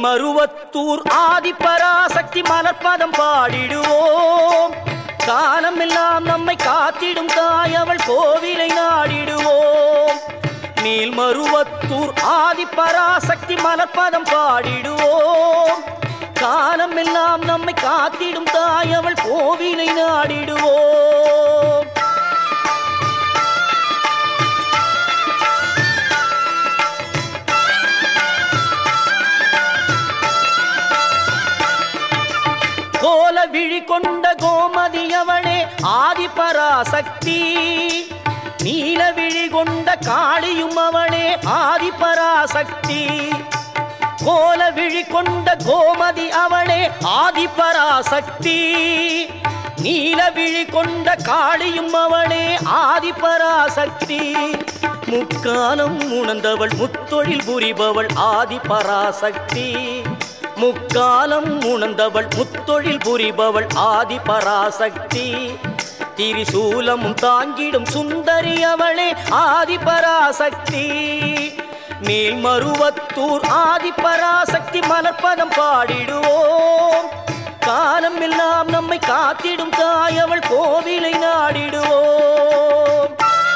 மேல்மருவத்தூர் ஆதிபராசக்தி மலர்பதம் பாடிடுவோம். காலமெல்லாம் நம்மை காத்திடும் தாய் அவள் கோவிலை நாடிடுவோம். மேல்மருவத்தூர் ஆதிபராசக்தி மலர்பதம் பாடிடுவோம். காலமெல்லாம் நம்மை காத்திடும் தாய் அவள் கோவிலை நாடிடுவோம். கோல விழி கொண்ட கோமதி அவளே ஆதிபராசக்தி. நீல விழி கொண்ட காளியும் அவளே ஆதிபராசக்தி. கோல விழி கொண்ட கோமதி அவளே ஆதிபராசக்தி. நீல விழி கொண்ட காளியும் அவளே ஆதிபராசக்தி. முக்காலம் உணர்ந்தவள் முத்தொழில் புரிபவள் ஆதிபராசக்தி. முக்காலம் உணர்ந்தவள் முத்தொழில் புரிபவள் ஆதிபராசக்தி. திரிசூலமும் தாங்கிடும் சுந்தரி அவளே ஆதிபராசக்தி. மேல்மருவத்தூர் ஆதிபராசக்தி மலர்பதம் பாடிடுவோம். காலம் எல்லாம் நம்மை காத்திடும் தாய் அவள் கோவிலை நாடிடுவோம்.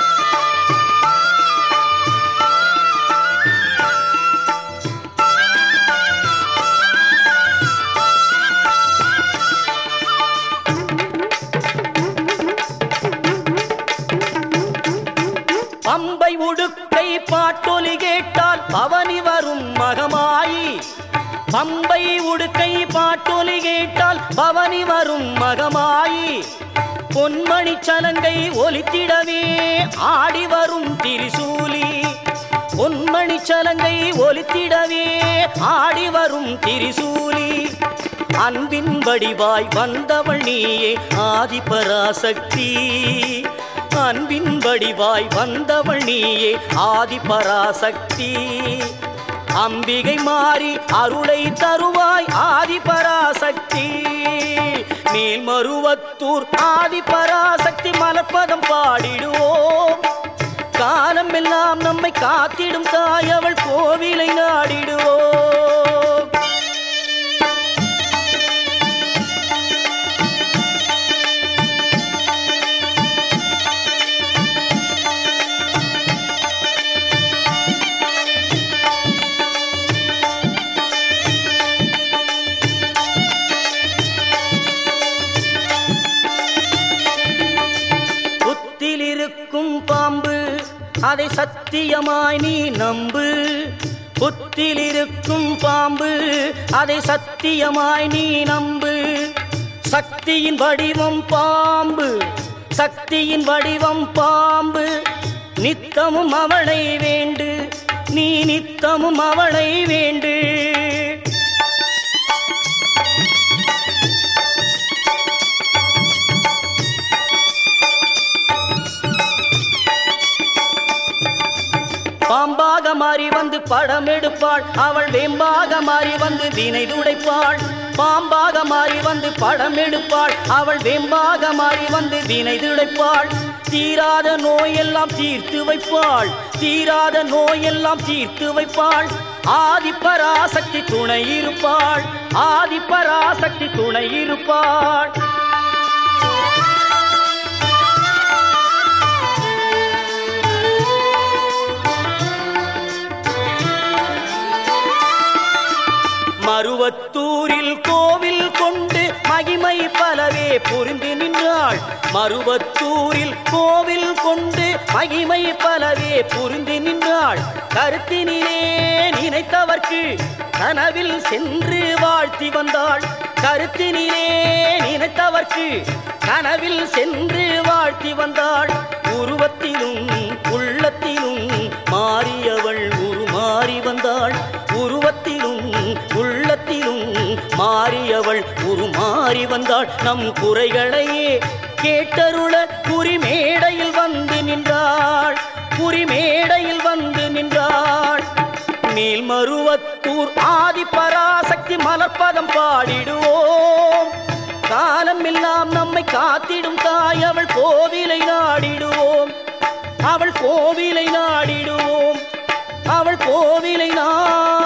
பம்பை உடுக்கை பாட்டொலி கேட்டால் பவனி வரும் மகமாயி. பம்பை உடுக்கை பாட்டொலி கேட்டால் பவனி வரும் மகமாயி. பொன்மணி சலங்கை ஒலித்திடவே ஆடி வரும் திரிசூலி. பொன்மணி சலங்கை ஒலித்திடவே ஆடி வரும் திரிசூலி. அன்பின் வடிவாய் வந்தவள் நீயே ஆதிபராசக்தி. அன்பின் வடிவாய் வந்தவள் நீயே ஆதிபராசக்தி. அம்பிகை மாறி அருளை தருவாய் ஆதிபராசக்தி. மேல்மருவத்தூர் ஆதிபராசக்தி மலர்பதம் பாடிடுவோம். காலம் எல்லாம் நம்மை காத்திடும் தாய் அவள் கோவிலை நாடிடுவோம். பாம்பு அதை சத்தியமாய் நீ நம்பு. புத்தில் இருக்கும் பாம்பு அதை சத்தியமாய் நீ நம்பு. சக்தியின் வடிவம் பாம்பு, சக்தியின் வடிவம் பாம்பு. நித்தமும் அவளை வேண்டு, நீ நித்தமும் அவளை வேண்டு. பாம்பாக மாறி வந்து படம் எடுப்பாள் அவள் வேம்பாக மாறி வந்து வினை துடைப்பாள். பாம்பாக மாறி வந்து படம் எடுப்பாள் அவள் வேம்பாக மாறி வந்து வினை துடைப்பாள். தீராத நோயெல்லாம் தீர்த்து வைப்பாள், தீராத நோயெல்லாம் தீர்த்து வைப்பாள். ஆதிபராசக்தி துணை இருப்பாள், ஆதிபராசக்தி துணை இருப்பாள். மருவத்தூரில் கோவில் கொண்டு மகிமை பலவே புரிந்து நின்றாள். மருவத்தூரில் கோவில் கொண்டு மகிமை பலவே புரிந்து நின்றாள். கருத்தினிலே நினைத்தவர்க்கு கனவில் சென்று வாழ்த்தி வந்தாள். கருத்தினிலே நினைத்தவர்க்கு கனவில் சென்று வாழ்த்தி வந்தாள். உருவத்திலும் உள்ளத்திலும் மாறியவள் உருமாறி வந்தாள். உருவத்திலும் உள்ளத்திலும் மாறியவள் உருமாறி வந்தாள். நம் குறைகளையே கேட்டருள குறிமேடையில் வந்து நின்றாள், குறிமேடையில் வந்து நின்றாள். மேல்மருவத்தூர் ஆதிபராசக்தி மலர்பதம் பாடிடுவோம். காலம் எல்லாம் நம்மை காத்திடும் தாய் அவள் கோவிலை நாடிடுவோம். அவள் கோவிலை நாடிடுவோம். அவள் கோவிலை